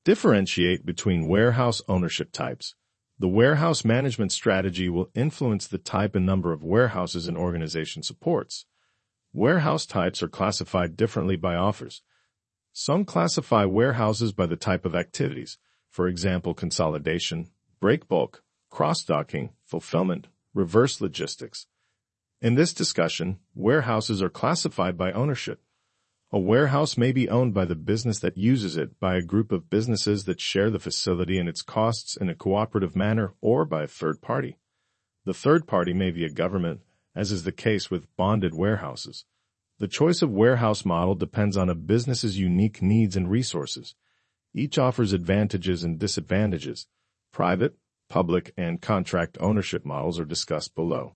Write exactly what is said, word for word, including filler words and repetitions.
Differentiate between warehouse ownership types. The warehouse management strategy will influence the type and number of warehouses an organization supports. Warehouse types are classified differently by offers. Some classify warehouses by the type of activities, for example, consolidation, break bulk, cross-docking, fulfillment, reverse logistics. In this discussion, warehouses are classified by ownership. A warehouse may be owned by the business that uses it, by a group of businesses that share the facility and its costs in a cooperative manner, or by a third party. The third party may be a government, as is the case with bonded warehouses. The choice of warehouse model depends on a business's unique needs and resources. Each offers advantages and disadvantages. Private, public, and contract ownership models are discussed below.